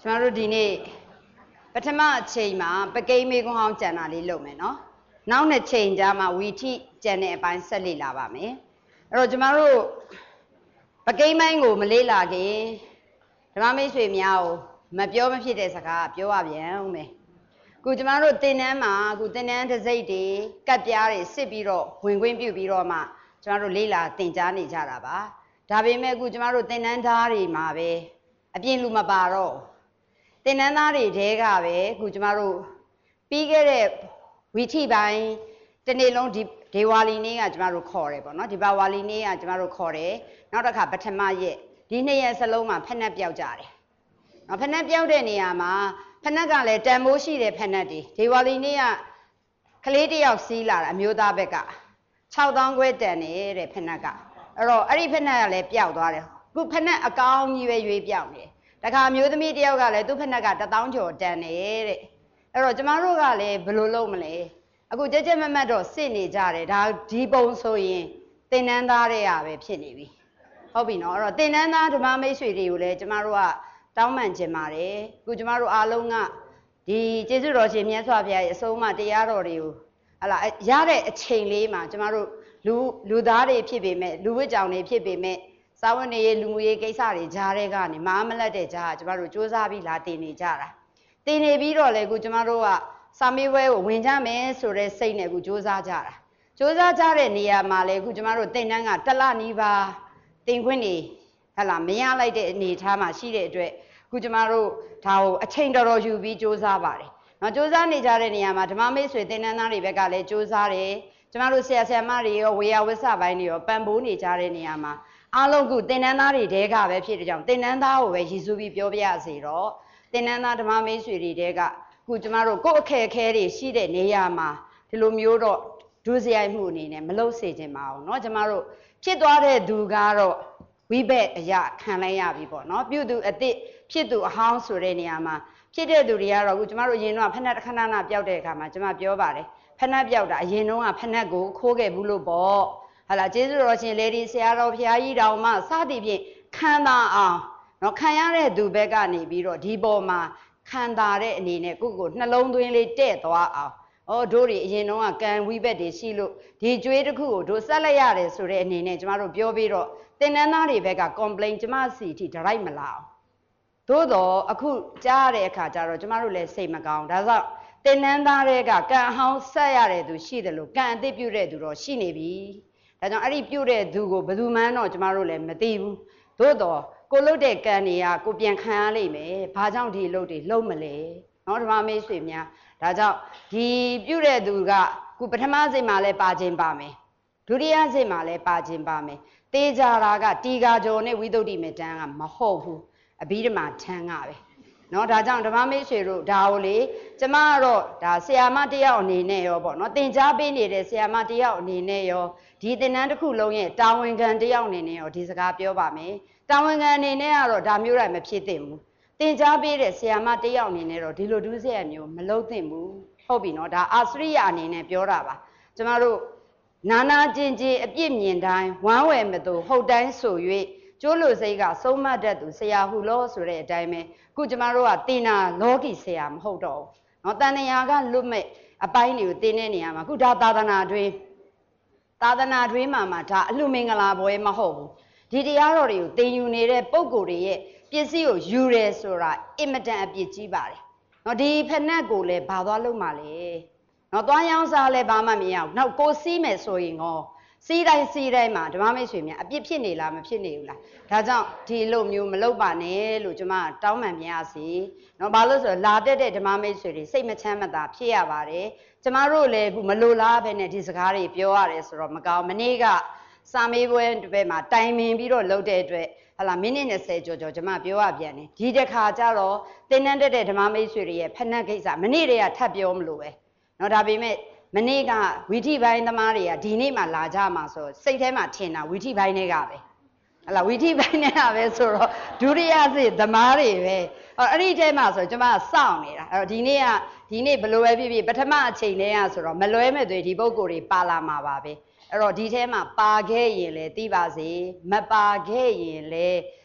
ကျွန်တော်တို့ဒီနေ့ပထမအချိန်မှာပကိန်းမေကွန်ဟောင်းကျန်တာလေးလုပ်မယ်နော်နောက်နှစ်ချိန်ကြာမှဝီထိကျန်တဲ့အပိုင်းဆက်လေ့လာပါမယ်အဲ့တော့ကျွန်တော်တို့ပကိန်းပိုင်းကိုမလေ့လာခင်ဓမ္မမိတ်ဆွေများကိုမပြောမဖြစ်တဲ့စကားပြောရပြန်ဦးမယ်ခုကျွန်တော်တို့သင်တန်းမှာခုသင်တန်းတစ်စိတ်တွေကတ်ပြားတွေစစ်ပြီးတော့ဝင်ခွင့်ပြုပြီးတော့မှကျွန်တော်တို့လေ့လာသင်ကြားနေကြတာပါဒါပေမဲ့ခုကျွန်တော်တို့သင်တန်းသားတွေမှာပဲအပြည့်လူမပါတော့သင်တန်းသားတွေတဲကပဲခုကျမတို့ပြီးခဲ့တဲ့ဝီထိပိုင်းတနေ့လုံးဒီဒေဝါလီနေ့ကကျမတို့ခေါ်တယ်ပေါ့နော်ဒီပါဝါလီနေ့ကကျမတို့ခေါ်တယ်နောက်တစ်ခါပထမရက်ဒီနှစ်ရက်စလုံးမှာဖက်နှက်ပြောက်ကြတယ်နော်ဖက်နှက်ပြောက်တဲ့နေရာမှာဖက်နှက်ကလည်းတန်မိုးရှိတဲ့ဖက်နှက်တွေဒေဝါလီနေ့ကကလေးတစ်ယောက်စီးလာတာအမျိုးသားဘက်က6000ခွဲတန်နေတဲ့ဖက်နှက်ကအဲ့တော့အဲ့ဒီဖက်နှက်ကလည်းပြောက်သွားတယ်ခုဖက်နှက်အကောင်းကြီးပဲရွေးပြောက်နေတယ်တခါမျိုးသမီးတယောက်ကလည်းသူ့ဖက်နှက်က1000ကျော်တန်နေတဲ့အဲ့တော့ကျမတို့ကလည်းဘယ်လိုလုပ်မလဲအခုကြက်ကြက်မတ်မတ်တော့စစ်နေကြတယ်ဒါဒီပုံဆိုရင်သင်တန်းသားတွေကပဲဖြစ်နေပြီဟုတ်ပြီနော်အဲ့တော့သင်တန်းသားဓမ္မမိတ်ဆွေတွေကိုလည်းကျမတို့ကတောင်းပန်ချင်ပါတယ်အခုကျမတို့အားလုံးကဒီကျေးဇူးတော်ရှင်မြတ်စွာဘုရားရဲ့အဆုံးအမတရားတော်တွေကိုဟလာရတဲ့အချိန်လေးမှာကျမတို့လူသားတွေဖြစ်ပေမဲ့လူဝိကြောင်တွေဖြစ်ပေမဲ့စာဝန်တွေလူမှုရေးကိစ္စတွေကြားတဲ့ကနေမအားမလက်တဲ့ကြားကကျမတို့စူးစမ်းပြီးလာတင်နေကြတာတင်နေပြီးတော့လေခုကျမတို့ကစာမေးပွဲကိုဝင်ကြမယ်ဆိုတဲ့စိတ်နဲ့ခုစူးစမ်းကြတာစူးစမ်းကြတဲ့နေရာမှာလေခုကျမတို့တင်တန်းကတစ်လနီးပါးတင်ခွင့်နေဟလာမရလိုက်တဲ့အနေအထားမှာရှိတဲ့အတွက်ခုကျမတို့ဒါကိုအချိန်တော်တော်ယူပြီးစူးစမ်းပါတယ်နော်စူးစမ်းနေကြတဲ့နေရာမှာဓမ္မမိတ်ဆွေတင်တန်းသားတွေဘက်ကလည်းစူးစမ်းတယ်ကျမတို့ဆရာဆရာမတွေရောဝေယဝစ္စပိုင်းတွေရောပံ့ပိုးနေကြတဲ့နေရာမှာအားလုံးခုသင်တန်းသားတွေတဲကပဲဖြစ်တဲ့ကြောင့်သင်တန်းသားကိုပဲရည်စူးပြီးပြောပြရစီတော့သင်တန်းသားဓမ္မမိတ်ဆွေတွေတဲကခုကျမတို့ကိုယ့်အခက်အခဲတွေရှိတဲ့နေရာမှာဒီလိုမျိုးတော့ဒုစရိုက်မှုအနေနဲ့မလုပ်စေချင်ပါဘူးเนาะကျမတို့ဖြစ်သွားတဲ့သူကတော့ဝိဘက်အရာခံလိုက်ရပြီပေါ့เนาะပြုသူအစ်စ်ဖြစ်သူအဟောင်းဆိုတဲ့နေရာမှာဖြစ်တဲ့သူတွေကတော့ခုကျမတို့ရင်တော့ဖက်နှက်ခဏခဏပျောက်တဲ့အခါမှာကျမပြောပါတယ်ဖက်နှက်ပျောက်တာအရင်တော့ကဖက်နှက်ကိုခိုးခဲ့ဘူးလို့ပေါ့ဟာလာကျေးဇူးတော်ရှင်လေဒီဆရာတော်ဘုရားကြီးတော်မှစသည်ဖြင့်ခံသာအောင်နော်ခံရတဲ့သူဘက်ကနေပြီးတော့ဒီပေါ်မှာခံသာတဲ့အနေနဲ့ကိုယ့်ကိုနှလုံးသွင်းလေးတဲ့သွားအောင်တို့တွေအရင်တော့ကံဝိဘက်တွေရှိလို့ဒီကြွေးတစ်ခုကိုတို့ဆက်လိုက်ရတယ်ဆိုတဲ့အနေနဲ့ကျမတို့ပြောပြီးတော့သင်တန်းသားတွေဘက်က complain ကျမစီအထိဒရိုက်မလာအောင်သို့တော့အခုကြားရတဲ့အခါကျတော့ကျမတို့လည်းစိတ်မကောင်းဒါကြောင့်သင်တန်းသားတွေကကံအဟောင်းဆက်ရတဲ့သူရှိတယ်လို့ကံအသစ်ပြုတဲ့သူတော့ရှိနေပြီဒါကြောင့်အဲ့ဒီပြုတ်တဲ့သူကိုဘယ်သူမှန်းတော့ကျမတို့လည်းမသိဘူးသို့တော့ကိုလုတ်တဲ့ကံတွေကကိုပြန်ခံရလိမ့်မယ်ဘာကြောင့်ဒီလုတ်တွေလုံးမလဲနော်ဓမ္မမိတ်ဆွေများဒါကြောင့်ဒီပြုတ်တဲ့သူကခုပထမစိတ်မှာလည်းပါခြင်းပါမယ်ဒုတိယစိတ်မှာလည်းပါခြင်းပါမယ်တေးကြတာကတီဃာကျော်နဲ့ဝိသုဒ္ဓိမေတ္တန်ကမဟုတ်ဘူးအဘိဓမ္မာထံကပဲနော်ဒါကြောင့်ဓမ္မမိတ်ဆွေတို့ဒါကိုလေကျမကတော့ဒါဆရာမတယောက်အနေနဲ့ရောပေါ့နော်သင်ကြားပေးနေတဲ့ဆရာမတယောက်အနေနဲ့ရောဒီသင်တန်းတစ်ခုလုံးရဲ့တာဝန်ခံတယောက်အနေနဲ့ရောဒီစကားပြောပါမယ်တာဝန်ခံအနေနဲ့ကတော့ဒါမျိုးတိုင်းမဖြစ်သင့်ဘူးသင်ကြားပေးတဲ့ဆရာမတယောက်အနေနဲ့တော့ဒီလိုဒုစရိုက်မျိုးမလုပ်သင့်ဘူးဟုတ်ပြီနော်ဒါအာစရိယအနေနဲ့ပြောတာပါကျမတို့နာနာကျင်ကျင်အပြစ်မြင်တိုင်းဝမ်းဝယ်မသူဟုတ်တိုင်းဆို၍ကျိုးလို့စိတ်ကဆုံးမတတ်သူဆရာဟုလို့ဆိုတဲ့အတိုင်းပဲခုကျမတို့ကတင်နာလောကီဆရာမဟုတ်တော့ဘူးเนาะတန်တရာကလွတ်မဲ့အပိုင်းတွေကိုတင်တဲ့နေရာမှာခုဒါသာသနာတွင်မှာဒါအလှမင်္ဂလာပွဲမဟုတ်ဘူးဒီတရားတော်တွေကိုသင်ယူနေတဲ့ပုံကိုယ်တွေရဲ့ပစ္စည်းကိုယူတယ်ဆိုတာအင်မတန်အပြစ်ကြီးပါတယ်เนาะဒီဖက်နှက်ကိုလည်းဘာသွားလို့မှလဲเนาะသွားရောင်းစားလည်းဘာမှမရဘူးနောက်ကိုစီးမယ်ဆိုရင်ရောစီးတိုင်းမှာဓမ္မမိတ်ဆွေများအပြစ်ဖြစ်နေလားမဖြစ်နေဘူးလားဒါကြောင့်ဒီလိုမျိုးမလုပ်ပါနဲ့လို့ကျွန်မတောင်းပန်ပြရစီเนาะဘာလို့ဆိုတော့လာတက်တဲ့ဓမ္မမိတ်ဆွေတွေစိတ်မချမ်းမသာဖြစ်ရပါတယ်ကျမတို့လည်းအခုမလိုလားပဲနဲ့ဒီစကားတွေပြောရတယ်ဆိုတော့မကောင်းမနေ့ကစာမေးပွဲတစ်ပတ်မှာတိုင်ပင်ပြီးတော့လုပ်တဲ့အတွက်ဟလာမိနစ်20ကျော်ကျွန်မပြောရပြန်တယ်ဒီတစ်ခါကျတော့သင်တန်းတက်တဲ့ဓမ္မမိတ်ဆွေတွေရဲ့ဖက်နှက်ကိစ္စမနေ့တည်းကထပ်ပြောမလို့ပဲเนาะဒါပေမဲ့မနေ့ကဝီထိပိုင်းသမားတွေကဒီနေ့မှလာကြမှာဆိုစိတ်ထဲမှာထင်တာဝီထိပိုင်းတွေကပဲဟလာဝီထိပိုင်းတွေကပဲဆိုတော့ဒုတိယစစ်သမားတွေပဲအဲ့ဒီထဲမှာဆိုကျွန်မစောင့်နေတာအဲ့တော့ဒီနေ့ဘယ်လိုပဲဖြစ်ဖြစ်ပထမအချိန်လေးကဆိုတော့မလွဲမဲ့သွေးဒီပုံကိုယ်တွေပါလာမှာပါပဲအဲ့တော့ဒီထဲမှာပါခဲ့ရင်လည်းသိပါစေမပါခဲ့ရင်လည်း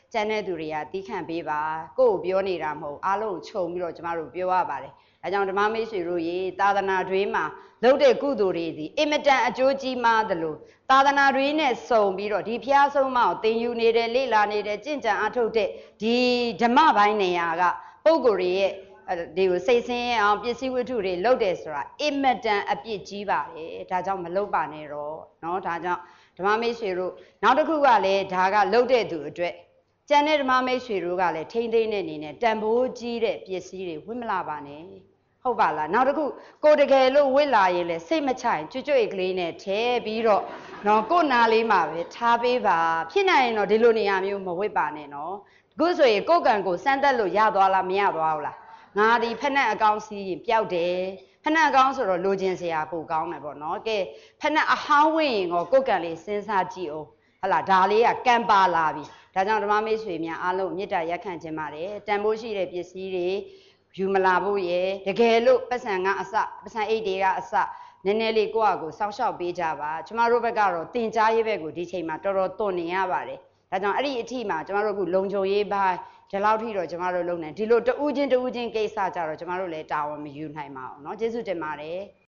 ကျန်တဲ့သူတွေကတီးခန့်ပေးပါကိုယ့်ကိုပြောနေတာမဟုတ်အားလုံးခြုံပြီးတော့ကျမတို့ပြောရပါတယ်အဲကြောင့်ဓမ္မမိတ်ဆွေတို့ရေသာသနာတွင်မှာလုပ်တဲ့ကုသိုလ်တွေဒီအင်မတန်အကျိုးကြီးမားသလိုသာသနာတွင်နဲ့စုံပြီးတော့ဒီဖျားဆုံးမကိုသင်ယူနေတယ်လေ့လာနေတယ်ကြင်ကြံအားထုတ်တဲ့ဒီဓမ္မပိုင်းနေရာကပုဂ္ဂိုလ်တွေရဲ့ဒီကိုစိတ်ဆင်းရဲအောင်ပစ္စည်းဝတ္ထုတွေလုပ်တယ်ဆိုတာအင်မတန်အပြစ်ကြီးပါတယ်ဒါကြောင့်မလုပ်ပါနဲ့တော့เนาะဒါကြောင့်ဓမ္မမိတ်ဆွေတို့နောက်တစ်ခုကလည်းဒါကလုပ်တဲ့သူအတွက်ကျန်တဲ့ဓမ္မမိတ်ဆွေတို့ကလည်းထိမ့်သိမ့်တဲ့အနေနဲ့တန်ဖိုးကြီးတဲ့ပစ္စည်းတွေဝတ်မလာပါနဲ့ဟုတ်ပါလားနောက်တစ်ခုကိုတကယ်လို့ဝတ်လာရင်လည်းစိတ်မချရင်ကြွကြွကလေးနဲ့ထဲပြီးတော့နော်ကိုနာလေးမှာပဲထားပေးပါဖြစ်နိုင်ရင်တော့ဒီလိုနေရာမျိုးမဝတ်ပါနဲ့နော်အခုဆိုရင်ကိုကံကိုစမ်းသက်လို့ရသွားလားမရသွားဘူးလားငါဒီဖက်နဲ့အကောင်းစီးရင်ပျောက်တယ်ဖက်နဲ့အကောင်းဆိုတော့လိုချင်စရာပိုကောင်းတယ်ပေါ့နော်ကဲဖက်နဲ့အဟောင်းဝင်ရင်ကိုကံလေးစဉ်းစားကြည့်အောင်ဟလာဒါလေးကကံပါလာပြီဒါကြောင့်ဓမ္မမိတ်ဆွေများအားလုံးမေတ္တာရက်ခံခြင်းပါတယ်တန်ဖိုးရှိတဲ့ပစ္စည်းတွေယူမလာဖို့ရယ်တကယ်လို့ပတ်စံကအစပတ်စံအိတ်တွေကအစနည်းနည်းလေးကိုယ့်အကိုစောင့်ရှောက်ပေးကြပါကျမတို့ဘက်ကတော့တင်ကြားရေးဘက်ကိုဒီချိန်မှာတော်တော်တွန့်နေရပါတယ်ဒါကြောင့်အဲ့ဒီအထိမှာကျမတို့ကလုံခြုံရေးပိုင်းဒီလောက်ထိတော့ကျမတို့လုပ်နေဒီလိုတူးချင်းကိစ္စကြတော့ကျမတို့လည်းတာဝန်မယူနိုင်ပါဘူးเนาะကျေးဇူးတင်ပါတယ်